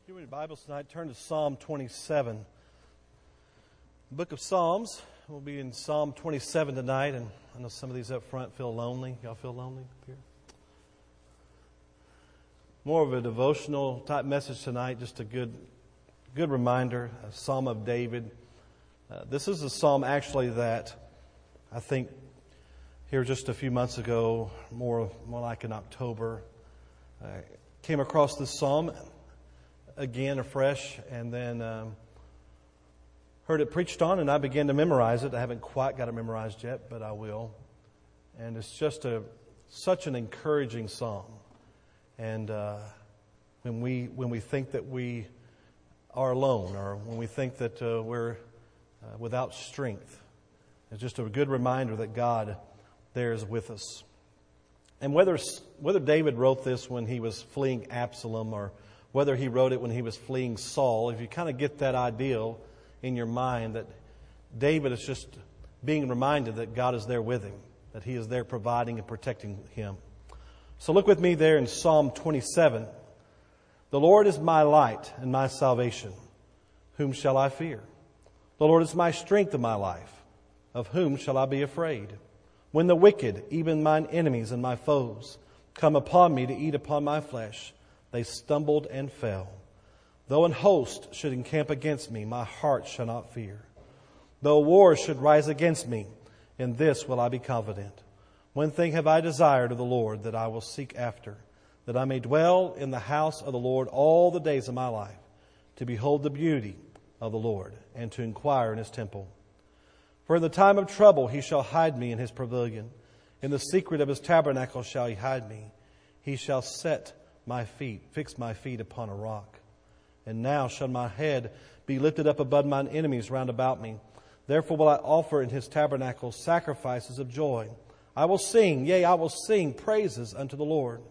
you read your Bibles tonight, turn to Psalm 27. The book of Psalms, we'll be in Psalm 27 tonight, and I know some of these up front feel lonely. Y'all feel lonely up here? More of a devotional type message tonight, just a good reminder, a Psalm of David. This is a psalm actually that I think here just a few months ago, more like in October, I came across this psalm again afresh, and then heard it preached on, and I began to memorize it. I haven't quite got it memorized yet, but I will. And it's just such an encouraging psalm. And when we think that we are alone, or when we think that we're without strength, it's just a good reminder that God there is with us. And whether David wrote this when he was fleeing Absalom, or whether he wrote it when he was fleeing Saul, if you kind of get that ideal in your mind that David is just being reminded that God is there with him, that He is there providing and protecting him. So look with me there in Psalm 27. The Lord is my light and my salvation. Whom shall I fear? The Lord is my strength and my life. Of whom shall I be afraid? When the wicked, even mine enemies and my foes, come upon me to eat upon my flesh, they stumbled and fell. Though an host should encamp against me, my heart shall not fear. Though war should rise against me, in this will I be confident. One thing have I desired of the Lord, that I will seek after, that I may dwell in the house of the Lord all the days of my life, to behold the beauty of the Lord, and to inquire in His temple. For in the time of trouble He shall hide me in His pavilion. In the secret of His tabernacle shall He hide me. He shall fix my feet upon a rock. And now shall my head be lifted up above mine enemies round about me. Therefore will I offer in His tabernacle sacrifices of joy. I will sing, yea, I will sing praises unto the Lord.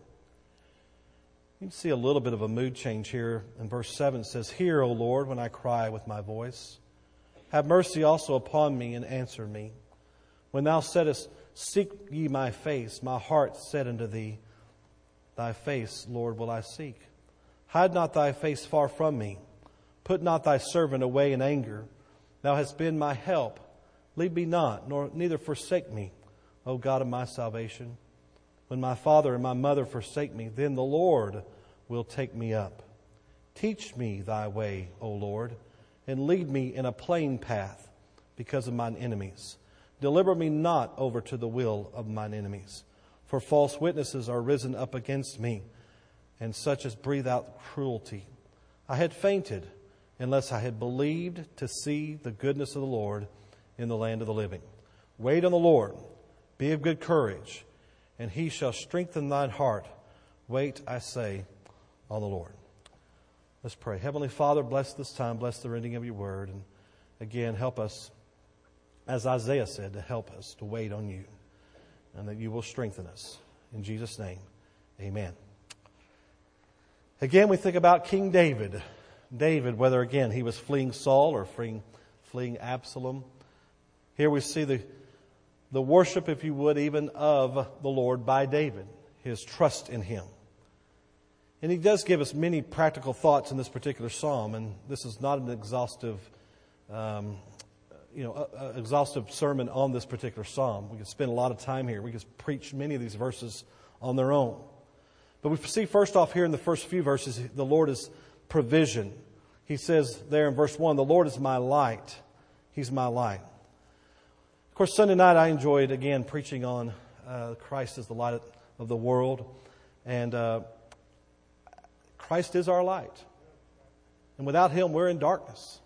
You can see a little bit of a mood change here. In verse 7 it says, Hear, O Lord, when I cry with my voice. Have mercy also upon me and answer me. When Thou saidest, Seek ye my face, my heart said unto Thee, Thy face, Lord, will I seek. Hide not Thy face far from me. Put not Thy servant away in anger. Thou hast been my help. Leave me not, neither forsake me, O God of my salvation. When my father and my mother forsake me, then the Lord will take me up. Teach me Thy way, O Lord, and lead me in a plain path because of mine enemies. Deliver me not over to the will of mine enemies. For false witnesses are risen up against me, and such as breathe out cruelty. I had fainted unless I had believed to see the goodness of the Lord in the land of the living. Wait on the Lord, be of good courage, and He shall strengthen thine heart. Wait, I say, on the Lord. Let's pray. Heavenly Father, bless this time, bless the reading of Your word, and again, help us, as Isaiah said, to help us to wait on You, and that You will strengthen us. In Jesus' name, amen. Again, we think about King David. David, whether again he was fleeing Saul or fleeing Absalom. Here we see the worship, if you would, even of the Lord by David, his trust in Him. And he does give us many practical thoughts in this particular psalm, and this is not an exhaustive sermon on this particular psalm. We could spend a lot of time here. We could preach many of these verses on their own. But we see first off here in the first few verses, the Lord is provision. He says there in verse 1, the Lord is my light. He's my light. Of course, Sunday night I enjoyed, again, preaching on Christ as the light of the world. And Christ is our light. And without Him, we're in darkness.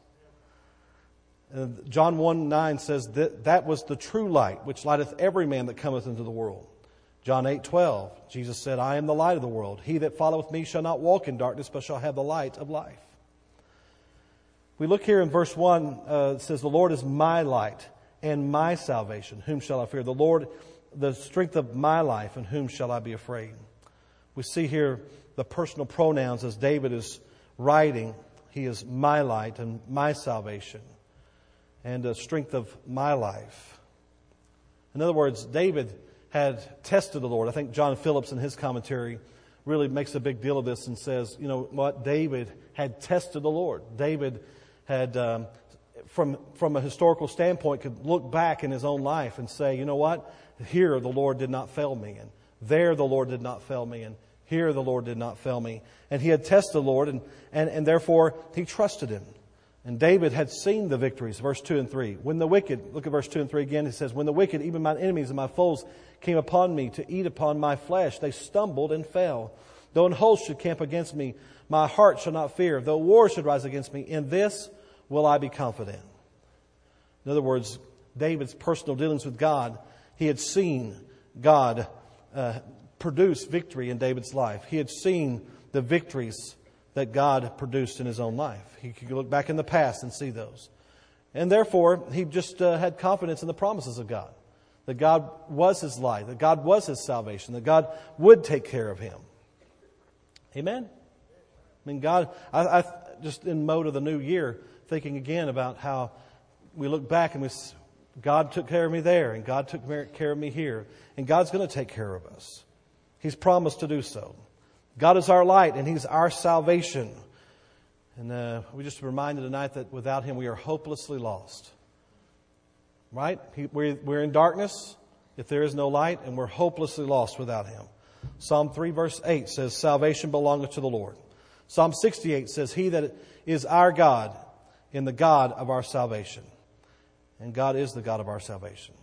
John 1:9 says that was the true light, which lighteth every man that cometh into the world. John 8:12, Jesus said, I am the light of the world. He that followeth me shall not walk in darkness, but shall have the light of life. We look here in verse 1, it says, the Lord is my light and my salvation. Whom shall I fear? The Lord, the strength of my life, and whom shall I be afraid? We see here the personal pronouns as David is writing. He is my light and my salvation, and the strength of my life. In other words, David had tested the Lord. I think John Phillips in his commentary really makes a big deal of this and says, you know what, David had tested the Lord. David had, from a historical standpoint, could look back in his own life and say, you know what, here the Lord did not fail me, and there the Lord did not fail me, and here the Lord did not fail me. And he had tested the Lord, and therefore he trusted Him. And David had seen the victories, verse 2 and 3. When the wicked, look at verse 2 and 3 again, it says, when the wicked, even my enemies and my foes, came upon me to eat upon my flesh, they stumbled and fell. Though an host should camp against me, my heart shall not fear. Though war should rise against me, in this will I be confident. In other words, David's personal dealings with God, he had seen God produce victory in David's life. He had seen the victories that God produced in his own life. He could look back in the past and see those. And therefore, he just had confidence in the promises of God. That God was his life. That God was his salvation. That God would take care of him. Amen? I mean, God, I just in mode of the new year, thinking again about how we look back and God took care of me there, and God took care of me here. And God's going to take care of us. He's promised to do so. God is our light, and He's our salvation. And we just reminded tonight that without Him we are hopelessly lost. Right? We're in darkness if there is no light, and we're hopelessly lost without Him. Psalm 3 verse 8 says, salvation belongeth to the Lord. Psalm 68 says, He that is our God in the God of our salvation. And God is the God of our salvation.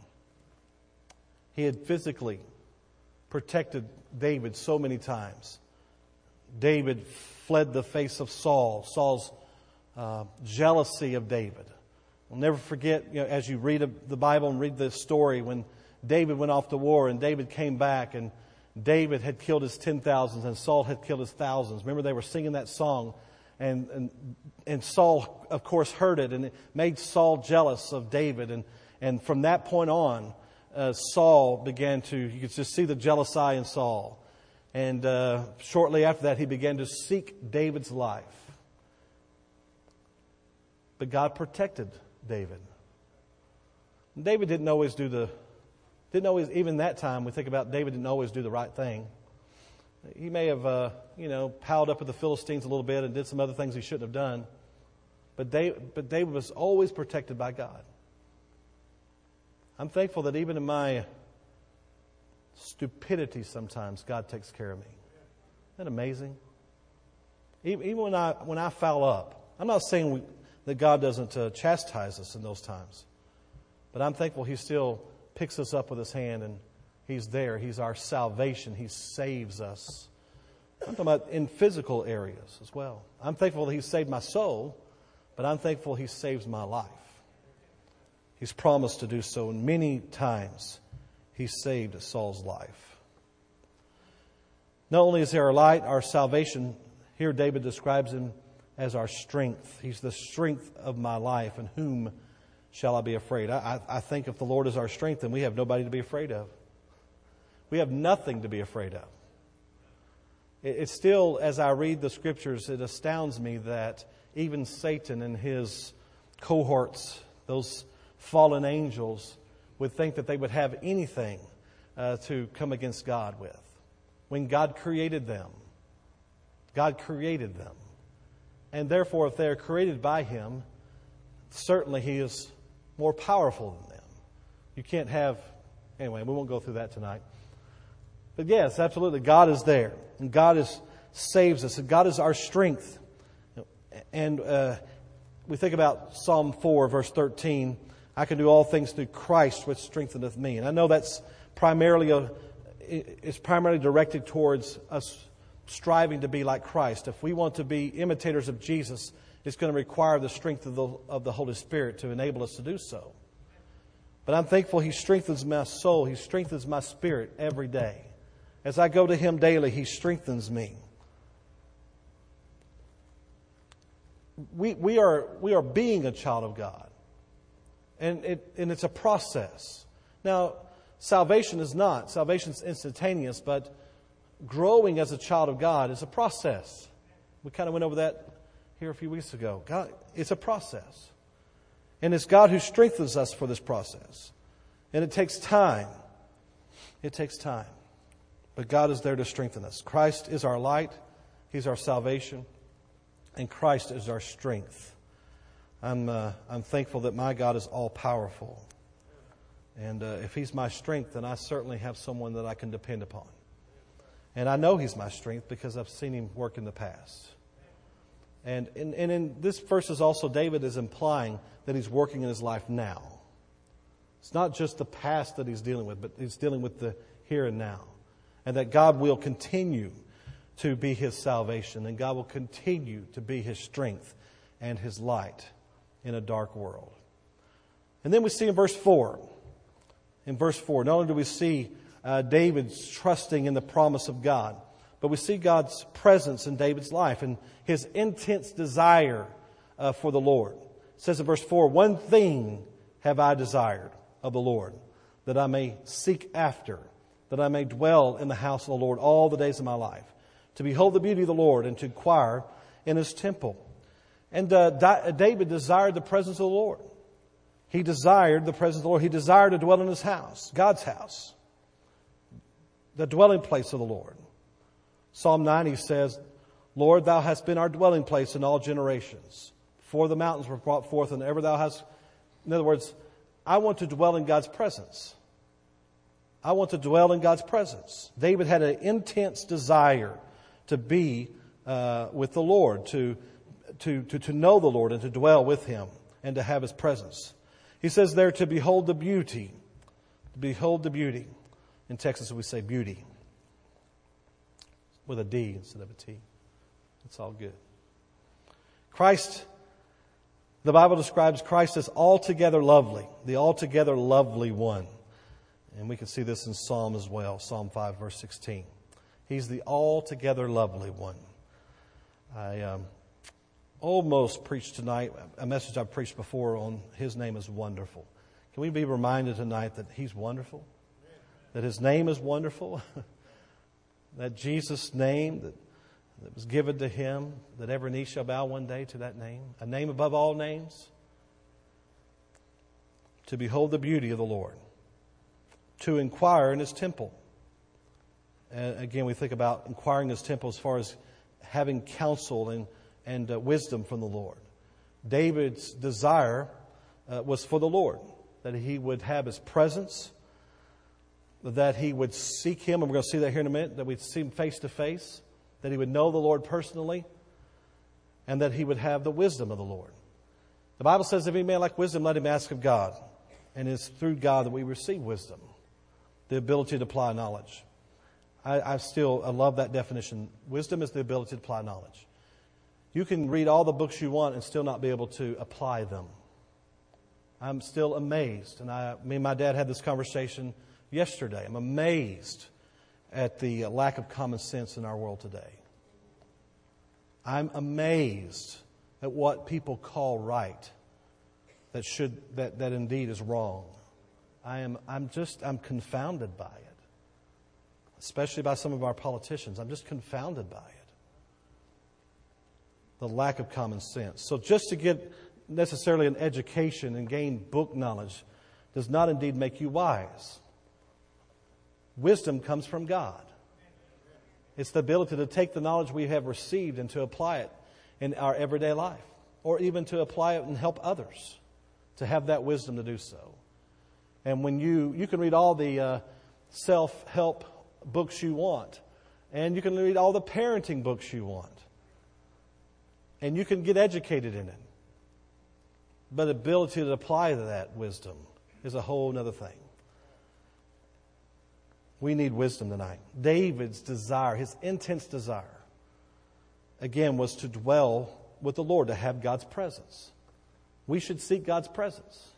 He had physically protected David so many times. David fled the face of Saul. Saul's jealousy of David. I'll never forget, as you read the Bible and read the story, when David went off to war and David came back and David had killed his 10,000s and Saul had killed his thousands. Remember, they were singing that song, and Saul, of course, heard it, and it made Saul jealous of David. And from that point on, Saul began to, you could just see the jealous eye in Saul. And shortly after that, he began to seek David's life. But God protected David. David didn't always even that time, we think about David didn't always do the right thing. He may have, piled up with the Philistines a little bit and did some other things he shouldn't have done. But David was always protected by God. I'm thankful that even in my stupidity sometimes, God takes care of me. Isn't that amazing? Even when I foul up, I'm not saying that God doesn't chastise us in those times. But I'm thankful He still picks us up with His hand, and He's there. He's our salvation. He saves us. I'm talking about in physical areas as well. I'm thankful that He saved my soul, but I'm thankful He saves my life. He's promised to do so, and many times He saved Saul's life. Not only is He our light, our salvation, here David describes Him as our strength. He's the strength of my life, and whom shall I be afraid? I think if the Lord is our strength, then we have nobody to be afraid of. We have nothing to be afraid of. It's still, as I read the Scriptures, it astounds me that even Satan and his cohorts, those fallen angels, would think that they would have anything to come against God with. When God created them. God created them. And therefore, if they are created by Him, certainly He is more powerful than them. You can't have... Anyway, we won't go through that tonight. But yes, absolutely, God is there. And God saves us. And God is our strength. And we think about Psalm 4, verse 13. I can do all things through Christ which strengtheneth me. And I know that's primarily directed towards us striving to be like Christ. If we want to be imitators of Jesus, it's going to require the strength of the Holy Spirit to enable us to do so. But I'm thankful He strengthens my soul. He strengthens my spirit every day. As I go to Him daily, He strengthens me. We are being a child of God. And it's a process. Now, salvation is not. Salvation is instantaneous, but growing as a child of God is a process. We kind of went over that here a few weeks ago. God, it's a process. And it's God who strengthens us for this process. And it takes time. It takes time. But God is there to strengthen us. Christ is our light. He's our salvation. And Christ is our strength. I'm thankful that my God is all-powerful. And if He's my strength, then I certainly have someone that I can depend upon. And I know He's my strength because I've seen Him work in the past. And in this verse is also, David is implying that he's working in his life now. It's not just the past that he's dealing with, but he's dealing with the here and now. And that God will continue to be his salvation. And God will continue to be his strength and his light in a dark world. And then we see in verse 4. In verse 4, not only do we see David's trusting in the promise of God, but we see God's presence in David's life and his intense desire for the Lord. It says in verse 4, "One thing have I desired of the Lord, that I may seek after, that I may dwell in the house of the Lord all the days of my life, to behold the beauty of the Lord and to inquire in His temple." And David desired the presence of the Lord. He desired the presence of the Lord. He desired to dwell in His house, God's house, the dwelling place of the Lord. Psalm 90 says, "Lord, Thou hast been our dwelling place in all generations. Before the mountains were brought forth, and ever Thou hast..." In other words, I want to dwell in God's presence. I want to dwell in God's presence. David had an intense desire to be with the Lord, to know the Lord and to dwell with Him and to have His presence. He says there to behold the beauty. To behold the beauty. In Texas we say beauty. With a D instead of a T. It's all good. Christ, the Bible describes Christ as altogether lovely, the altogether lovely one. And we can see this in Psalm as well, Psalm 5, verse 16. He's the altogether lovely one. I almost preached tonight a message I've preached before on His name is wonderful. Can we be reminded tonight that He's wonderful? That His name is wonderful? That Jesus' name that was given to Him, that every knee shall bow one day to that name, a name above all names, to behold the beauty of the Lord, to inquire in His temple. And again, we think about inquiring in His temple as far as having counsel and wisdom from the Lord. David's desire was for the Lord, that he would have His presence, that he would seek Him, and we're going to see that here in a minute, that we'd see Him face to face, that he would know the Lord personally, and that he would have the wisdom of the Lord. The Bible says, "If any man lack wisdom, let him ask of God." And it's through God that we receive wisdom, the ability to apply knowledge. I love that definition. Wisdom is the ability to apply knowledge. You can read all the books you want and still not be able to apply them. I'm still amazed. And me and my dad had this conversation yesterday. I'm amazed at the lack of common sense in our world today. I'm amazed at what people call right that indeed is wrong. I'm confounded by it. Especially by some of our politicians. I'm just confounded by it. The lack of common sense. So just to get necessarily an education and gain book knowledge does not indeed make you wise. Wisdom comes from God. It's the ability to take the knowledge we have received and to apply it in our everyday life, or even to apply it and help others, to have that wisdom to do so. And when you can read all the self-help books you want, and you can read all the parenting books you want, and you can get educated in it. But the ability to apply that wisdom is a whole other thing. We need wisdom tonight. David's desire, his intense desire, again, was to dwell with the Lord, to have God's presence. We should seek God's presence.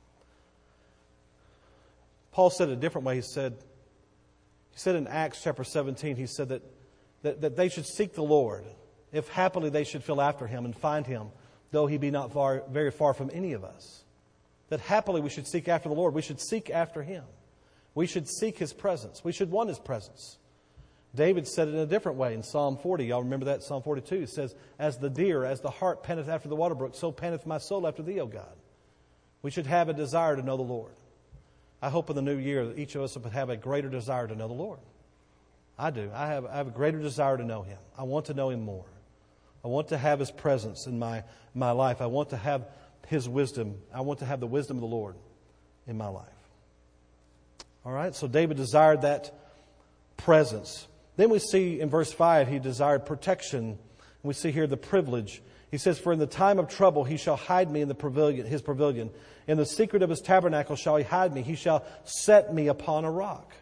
Paul said it a different way. He said in Acts chapter 17, he said that they should seek the Lord. If happily they should feel after Him and find Him, though He be not very far from any of us. That happily we should seek after the Lord. We should seek after Him. We should seek His presence. We should want His presence. David said it in a different way in Psalm 40. Y'all remember that? Psalm 42. It says, "As the deer, as the hart panteth after the water brook, so panteth my soul after Thee, O God." We should have a desire to know the Lord. I hope in the new year that each of us would have a greater desire to know the Lord. I do. I have a greater desire to know Him. I want to know Him more. I want to have His presence in my life. I want to have His wisdom. I want to have the wisdom of the Lord in my life. All right, so David desired that presence. Then we see in verse 5, he desired protection. We see here the privilege. He says, for in the time of trouble he shall hide me in the pavilion, his pavilion. In the secret of his tabernacle shall he hide me. He shall set me upon a rock.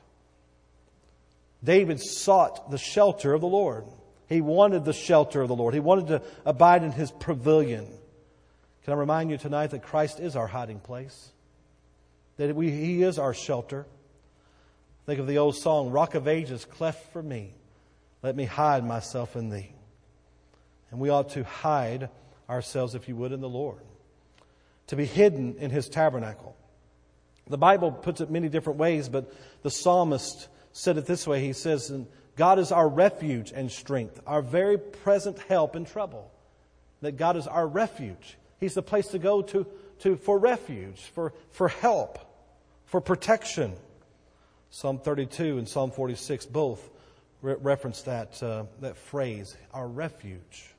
David sought the shelter of the Lord. He wanted the shelter of the Lord. He wanted to abide in His pavilion. Can I remind you tonight that Christ is our hiding place? That He is our shelter. Think of the old song, Rock of Ages, cleft for me. Let me hide myself in Thee. And we ought to hide ourselves, if you would, in the Lord. To be hidden in His tabernacle. The Bible puts it many different ways, but the psalmist said it this way. He says, God is our refuge and strength, our very present help in trouble. That God is our refuge. He's the place to go to for refuge, for help, for protection. Psalm 32 and Psalm 46 both reference that phrase, our refuge.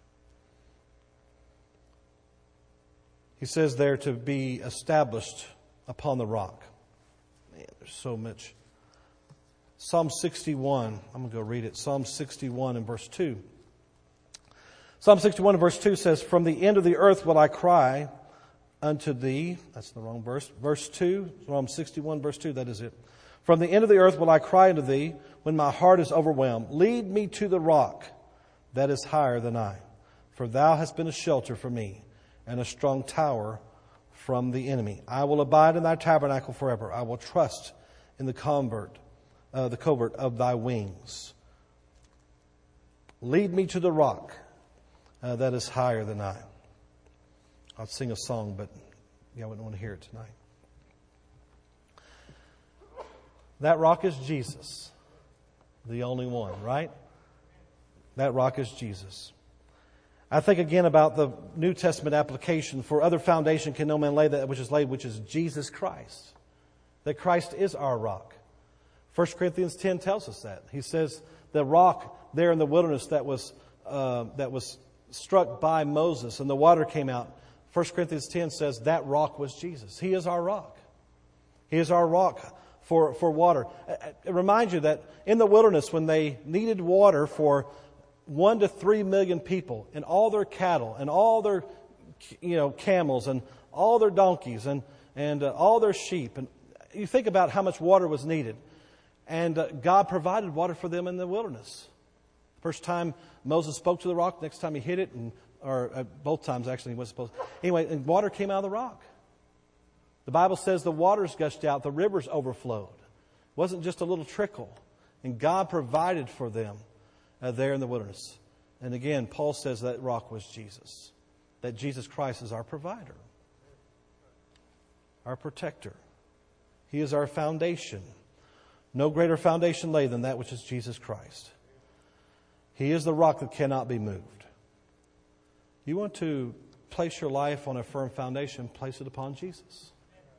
He says there to be established upon the rock. Man, there's so much. Psalm 61, I'm going to go read it. Psalm 61 and verse 2. Psalm 61 and verse 2 says, from the end of the earth will I cry unto Thee. That's the wrong verse. Verse 2, Psalm 61 verse 2, that is it. From the end of the earth will I cry unto Thee when my heart is overwhelmed. Lead me to the rock that is higher than I. For Thou hast been a shelter for me and a strong tower from the enemy. I will abide in Thy tabernacle forever. I will trust in the covert of Thy wings. Lead me to the rock that is higher than I. I'll sing a song, but I wouldn't want to hear it tonight. That rock is Jesus, the only one, right? That rock is Jesus. I think again about the New Testament application. For other foundation can no man lay that which is laid, which is Jesus Christ. That Christ is our rock. 1 Corinthians 10 tells us that. He says the rock there in the wilderness that was struck by Moses and the water came out. 1 Corinthians 10 says that rock was Jesus. He is our rock. He is our rock for water. It reminds you that in the wilderness when they needed water for 1 to 3 million people and all their cattle and all their camels and all their donkeys and all their sheep, and you think about how much water was needed. And God provided water for them in the wilderness. First time Moses spoke to the rock, next time he hit it, or both times actually he wasn't supposed to. Anyway, and water came out of the rock. The Bible says the waters gushed out, the rivers overflowed. It wasn't just a little trickle. And God provided for them there in the wilderness. And again, Paul says that rock was Jesus. That Jesus Christ is our provider. Our protector. He is our foundation. No greater foundation laid than that which is Jesus Christ. He is the rock that cannot be moved. You want to place your life on a firm foundation, place it upon Jesus.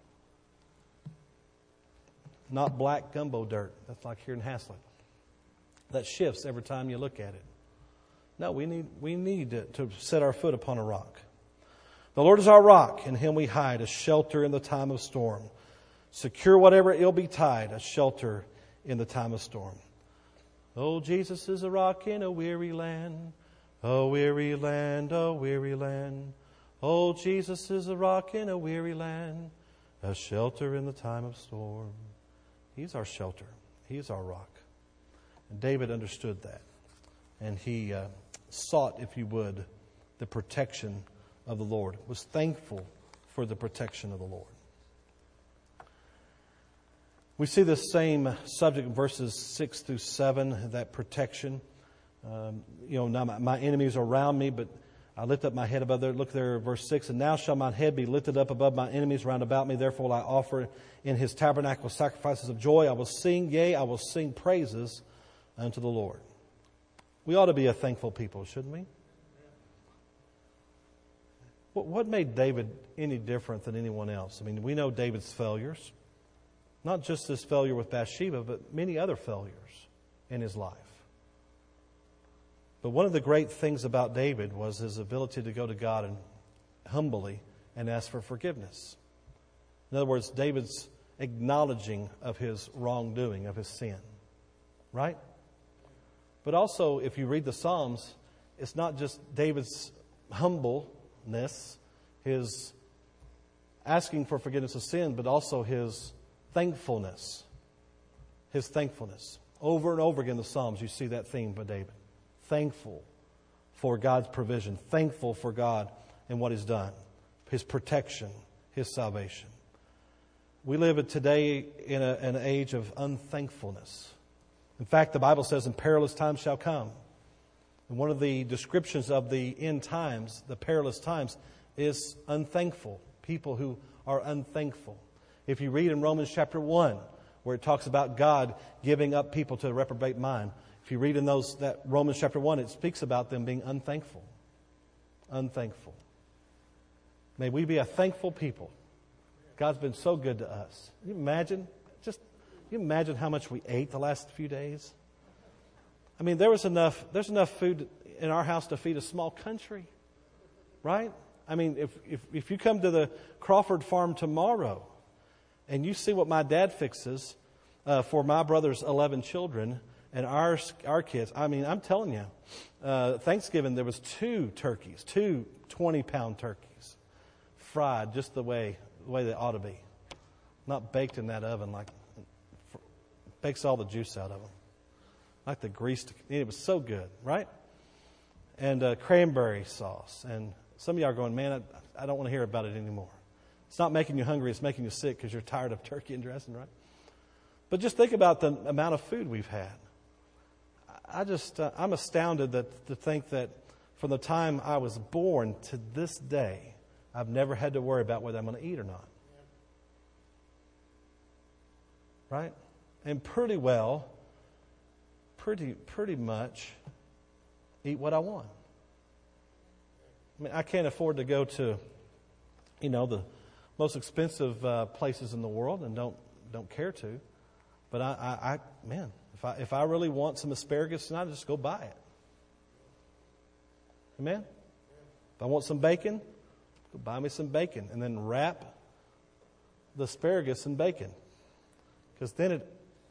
Not black gumbo dirt. That's like here in Haslett. That shifts every time you look at it. No, we need to set our foot upon a rock. The Lord is our rock, in Him we hide, a shelter in the time of storm. Secure whatever ill betide, a shelter in the time of storm. Oh, Jesus is a rock in a weary land. Oh, weary land, oh, weary land. Oh, Jesus is a rock in a weary land, a shelter in the time of storm. He's our shelter. He is our rock. And David understood that. And he sought, if you would, the protection of the Lord. Was thankful for the protection of the Lord. We see this same subject in verses 6 through 7, that protection. Now my enemies are around me, but I lift up my head above there. Look there, verse 6. And now shall mine head be lifted up above my enemies round about me. Therefore will I offer in His tabernacle sacrifices of joy. I will sing, yea, I will sing praises unto the Lord. We ought to be a thankful people, shouldn't we? What made David any different than anyone else? I mean, we know David's failures. Not just this failure with Bathsheba, but many other failures in his life. But one of the great things about David was his ability to go to God and humbly and ask for forgiveness. In other words, David's acknowledging of his wrongdoing, of his sin. Right? But also, if you read the Psalms, it's not just David's humbleness, his asking for forgiveness of sin, but also his thankfulness. His thankfulness. Over and over again in the Psalms, you see that theme by David. Thankful for God's provision. Thankful for God and what He's done. His protection. His salvation. We live today in an age of unthankfulness. In fact, the Bible says, "And perilous times shall come." And one of the descriptions of the end times, the perilous times, is unthankful. People who are unthankful. If you read in Romans chapter 1, where it talks about God giving up people to a reprobate mind, if you read in that Romans chapter 1, it speaks about them being unthankful. Unthankful. May we be a thankful people. God's been so good to us. Can you imagine how much we ate the last few days? I mean, there's enough food in our house to feed a small country. Right? I mean, if you come to the Crawford farm tomorrow and you see what my dad fixes for my brother's 11 children and our kids, I mean, I'm telling you, Thanksgiving there was 2 turkeys, 2 20-pound turkeys, fried just the way they ought to be. Not baked in that oven, bakes all the juice out of them. Like the grease. It was so good, right? And cranberry sauce. And some of y'all are going, man, I don't want to hear about it anymore. It's not making you hungry, it's making you sick because you're tired of turkey and dressing, right? But just think about the amount of food we've had. I'm astounded to think that from the time I was born to this day, I've never had to worry about whether I'm going to eat or not. Right? And pretty much eat what I want. I mean, I can't afford to go to, the most expensive places in the world, and don't care to. But if I really want some asparagus tonight, I just go buy it. Amen? If I want some bacon, go buy me some bacon, and then wrap the asparagus in bacon. Because then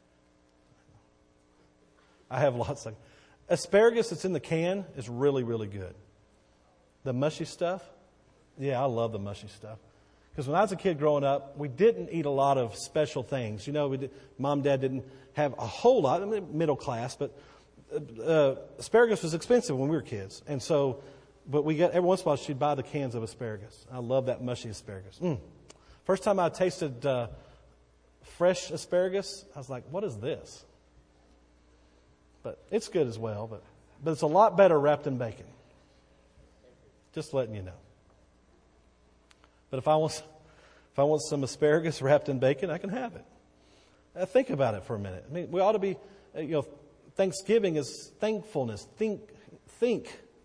I have lots of asparagus that's in the can is really, really good. The mushy stuff, yeah, I love the mushy stuff. Because when I was a kid growing up, we didn't eat a lot of special things. Mom and Dad didn't have a whole lot. I mean, middle class, but asparagus was expensive when we were kids. And so, but every once in a while she'd buy the cans of asparagus. I love that mushy asparagus. First time I tasted fresh asparagus, I was like, what is this? But it's good as well, but it's a lot better wrapped in bacon. Just letting you know. But if I want some asparagus wrapped in bacon, I can have it. Think about it for a minute. I mean, we ought to be, Thanksgiving is thankfulness. Think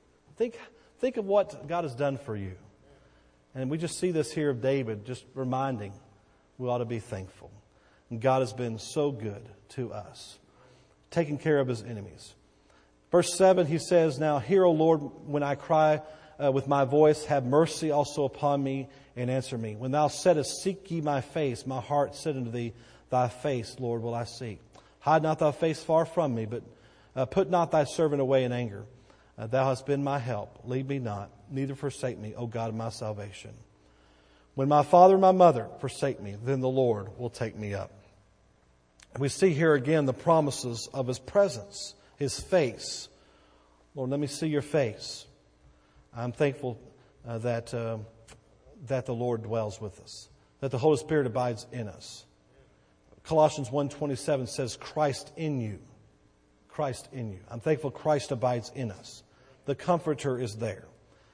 of what God has done for you. And we just see this here of David, just reminding we ought to be thankful. And God has been so good to us, taking care of His enemies. Verse 7, he says, "Now hear, O Lord, when I cry with my voice, have mercy also upon me and answer me. When thou saidest, seek ye my face, my heart said unto thee, thy face, Lord, will I seek. Hide not thy face far from me, but put not thy servant away in anger. Thou hast been my help. Leave me not, neither forsake me, O God of my salvation. When my father and my mother forsake me, then the Lord will take me up." We see here again the promises of His presence, His face. Lord, let me see your face. I'm thankful that the Lord dwells with us, that the Holy Spirit abides in us. Colossians 1:27 says, Christ in you. Christ in you. I'm thankful Christ abides in us. The Comforter is there.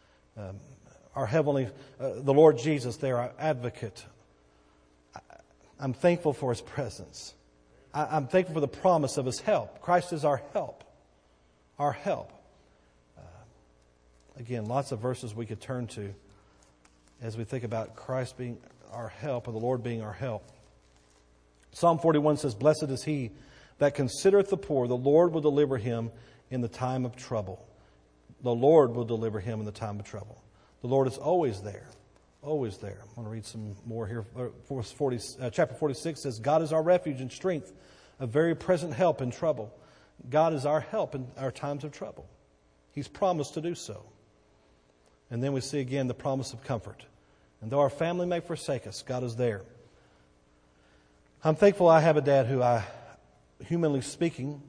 Our heavenly, the Lord Jesus there, our advocate. I'm thankful for His presence. I'm thankful for the promise of His help. Christ is our help. Our help. Again, lots of verses we could turn to as we think about Christ being our help or the Lord being our help. Psalm 41 says, "Blessed is he that considereth the poor. The Lord will deliver him in the time of trouble. the Lord will deliver him in the time of trouble. The Lord is always there. Always there. I want to read some more here. Chapter 46 says, God is our refuge and strength, a very present help in trouble. God is our help in our times of trouble. He's promised to do so. And then we see again the promise of comfort. And though our family may forsake us, God is there. I'm thankful I have a dad who humanly speaking,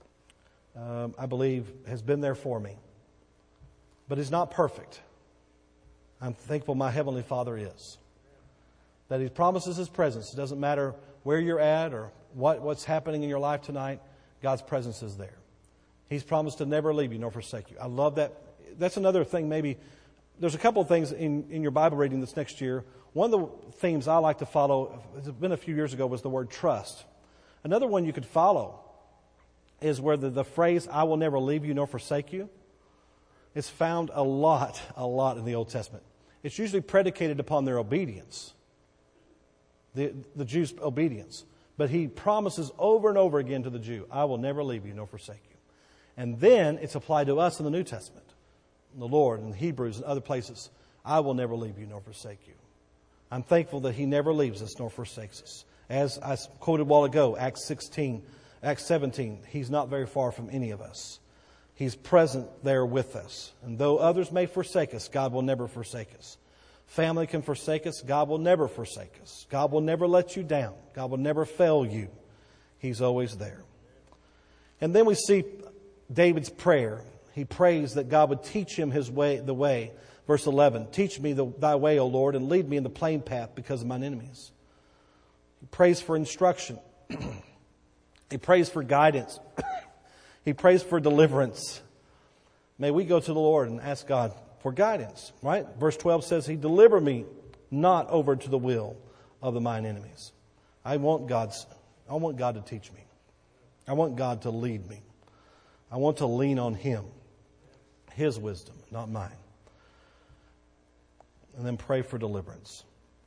I believe has been there for me. But he's not perfect. I'm thankful my Heavenly Father is. That He promises His presence. It doesn't matter where you're at or what's happening in your life tonight. God's presence is there. He's promised to never leave you nor forsake you. I love that. That's another thing maybe. There's a couple of things in your Bible reading this next year. One of the themes I like to follow, it's been a few years ago, was the word trust. Another one you could follow is where the phrase, I will never leave you nor forsake you, is found a lot in the Old Testament. It's usually predicated upon their obedience, the Jews' obedience. But He promises over and over again to the Jew, I will never leave you nor forsake you. And then it's applied to us in the New Testament. The Lord in Hebrews and other places, I will never leave you nor forsake you. I'm thankful that He never leaves us nor forsakes us. As I quoted a while ago, Acts 17, He's not very far from any of us. He's present there with us. And though others may forsake us, God will never forsake us. Family can forsake us, God will never forsake us. God will never let you down. God will never fail you. He's always there. And then we see David's prayer. He prays that God would teach him the way. Verse 11, teach me thy way, O Lord, and lead me in the plain path because of mine enemies. He prays for instruction. He prays for guidance. He prays for deliverance. May we go to the Lord and ask God for guidance, right? Verse 12 says, He deliver me not over to the will of mine enemies. I want God to teach me. I want God to lead me. I want to lean on Him. His wisdom, not mine. And then pray for deliverance.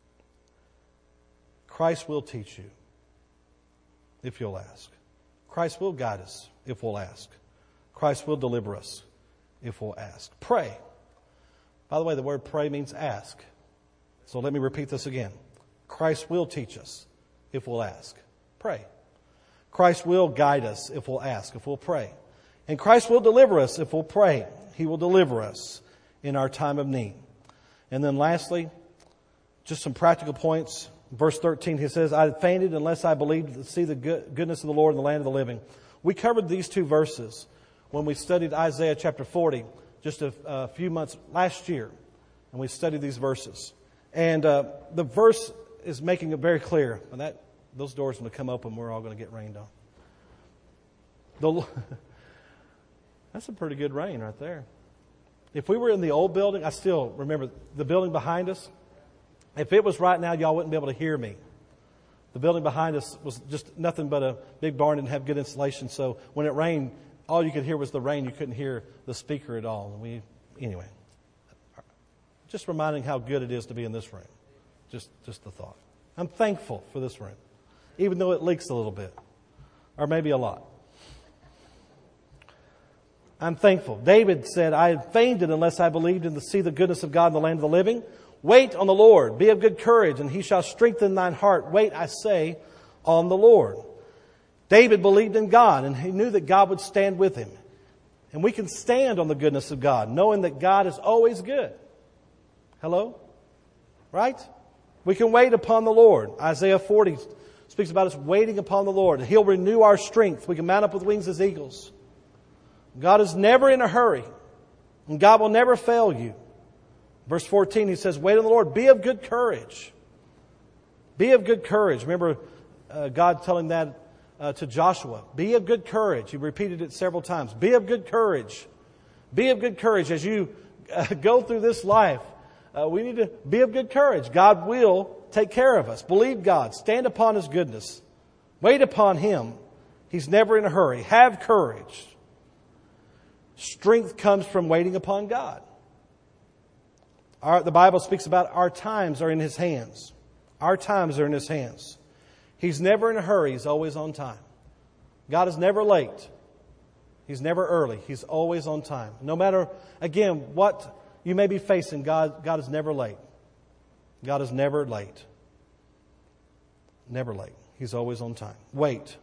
Christ will teach you if you'll ask. Christ will guide us if we'll ask. Christ will deliver us if we'll ask. Pray. By the way, the word pray means ask. So let me repeat this again. Christ will teach us if we'll ask. Pray. Christ will guide us if we'll ask, if we'll pray. And Christ will deliver us if we'll pray. He will deliver us in our time of need. And then lastly, just some practical points. Verse 13, he says, I fainted unless I believed to see the goodness of the Lord in the land of the living. We covered these two verses when we studied Isaiah chapter 40 just a few months last year. And we studied these verses. And the verse is making it very clear. And those doors are going to come open. We're all going to get rained on. That's a pretty good rain right there. If we were in the old building, I still remember the building behind us. If it was right now, y'all wouldn't be able to hear me. The building behind us was just nothing but a big barn, didn't have good insulation. So when it rained, all you could hear was the rain. You couldn't hear the speaker at all. Anyway, just reminding how good it is to be in this room. Just the thought. I'm thankful for this room, even though it leaks a little bit, or maybe a lot. I'm thankful. David said, I had fainted unless I believed to see the goodness of God in the land of the living. Wait on the Lord. Be of good courage, and He shall strengthen thine heart. Wait, I say, on the Lord. David believed in God, and he knew that God would stand with him. And we can stand on the goodness of God, knowing that God is always good. Hello? Right? We can wait upon the Lord. Isaiah 40 speaks about us waiting upon the Lord. He'll renew our strength. We can mount up with wings as eagles. God is never in a hurry, and God will never fail you. Verse 14, He says, wait on the Lord. Be of good courage. Be of good courage. Remember God telling that to Joshua. Be of good courage. He repeated it several times. Be of good courage. Be of good courage as you go through this life. We need to be of good courage. God will take care of us. Believe God. Stand upon His goodness. Wait upon Him. He's never in a hurry. Have courage. Strength comes from waiting upon God. The Bible speaks about our times are in His hands. Our times are in His hands. He's never in a hurry. He's always on time. God is never late. He's never early. He's always on time. No matter, again, what you may be facing, God is never late. God is never late. Never late. He's always on time. Wait.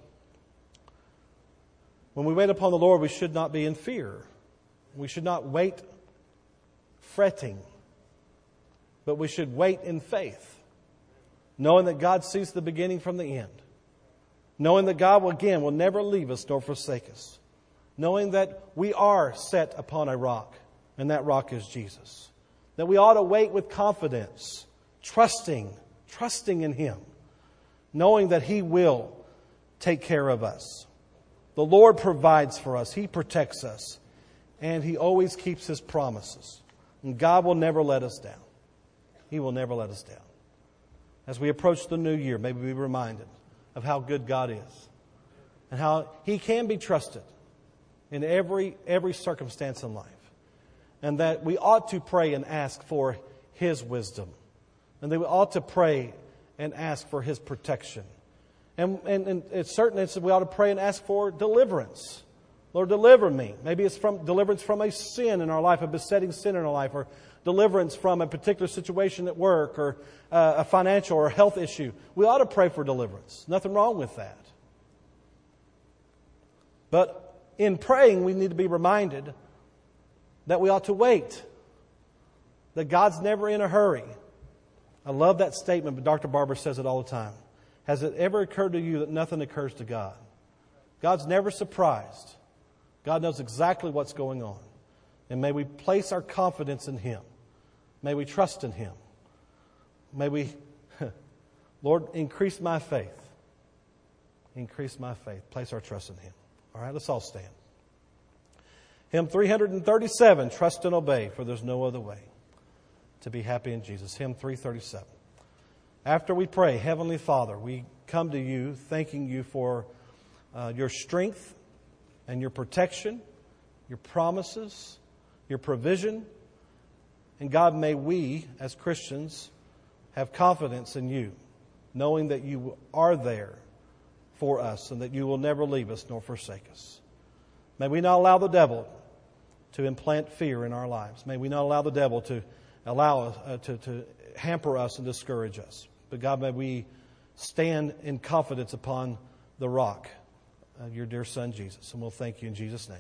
When we wait upon the Lord, we should not be in fear. We should not wait fretting, but we should wait in faith, knowing that God sees the beginning from the end, knowing that God will never leave us nor forsake us, knowing that we are set upon a rock, and that rock is Jesus, that we ought to wait with confidence, trusting in Him, knowing that He will take care of us. The Lord provides for us. He protects us. And He always keeps His promises. And God will never let us down. He will never let us down. As we approach the new year, may we be reminded of how good God is. And how He can be trusted in every circumstance in life. And that we ought to pray and ask for His wisdom. And that we ought to pray and ask for His protection. And in certain instances, we ought to pray and ask for deliverance. Lord, deliver me. Maybe it's from deliverance from a sin in our life, a besetting sin in our life, or deliverance from a particular situation at work, or a financial or health issue. We ought to pray for deliverance. Nothing wrong with that. But in praying, we need to be reminded that we ought to wait. That God's never in a hurry. I love that statement, but Dr. Barber says it all the time. Has it ever occurred to you that nothing occurs to God? God's never surprised. God knows exactly what's going on. And may we place our confidence in Him. May we trust in Him. May we, Lord, increase my faith. Increase my faith. Place our trust in Him. All right, let's all stand. Hymn 337, Trust and Obey, for there's no other way to be happy in Jesus. Hymn 337. After we pray, Heavenly Father, we come to You thanking You for Your strength and Your protection, Your promises, Your provision. And God, may we, as Christians, have confidence in You, knowing that You are there for us and that You will never leave us nor forsake us. May we not allow the devil to implant fear in our lives. May we not allow the devil to to hamper us and discourage us. But God, may we stand in confidence upon the rock, Your dear Son, Jesus. And we'll thank You in Jesus' name.